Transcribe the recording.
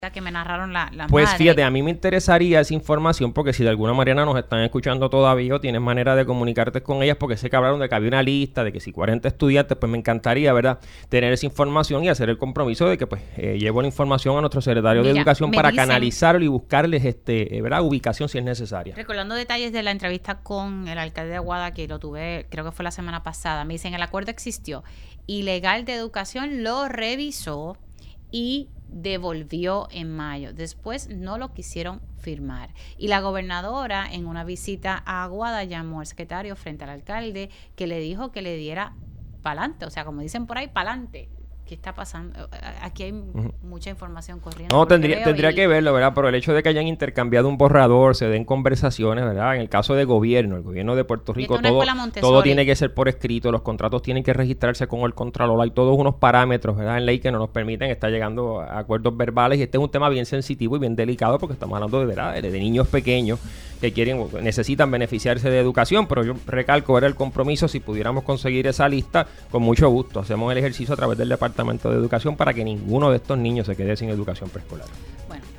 que me narraron las Pues madres. fíjate, a mí me interesaría esa información porque si de alguna manera nos están escuchando todavía o tienes manera de comunicarte con ellas, porque sé que hablaron de que había una lista, de que si 40 estudiantes, pues me encantaría, ¿verdad?, tener esa información y hacer el compromiso de que pues llevo la información a nuestro secretario de Educación para canalizarlo y buscarles ¿verdad?, ubicación si es necesaria. Recordando detalles de la entrevista con el alcalde de Aguada, que lo tuve, creo que fue la semana pasada, me dicen, el acuerdo existió, ilegal de Educación lo revisó y devolvió en mayo. Después no lo quisieron firmar. Y la gobernadora, en una visita a Aguada, llamó al secretario frente al alcalde, que le dijo que le diera pa'lante. O sea, como dicen por ahí, pa'lante. ¿Qué está pasando? Aquí hay mucha información corriendo. No, tendría que verlo, ¿verdad? Pero el hecho de que hayan intercambiado un borrador, se den conversaciones, ¿verdad? En el caso de gobierno, el gobierno de Puerto Rico, todo tiene que ser por escrito, los contratos tienen que registrarse con el Contralor, hay todos unos parámetros, ¿verdad?, en ley que no nos permiten estar llegando a acuerdos verbales, y este es un tema bien sensitivo y bien delicado porque estamos hablando de, ¿verdad?, de niños pequeños que necesitan beneficiarse de educación, pero yo recalco, era el compromiso, si pudiéramos conseguir esa lista, con mucho gusto, hacemos el ejercicio a través del Departamento de Educación para que ninguno de estos niños se quede sin educación preescolar. Bueno,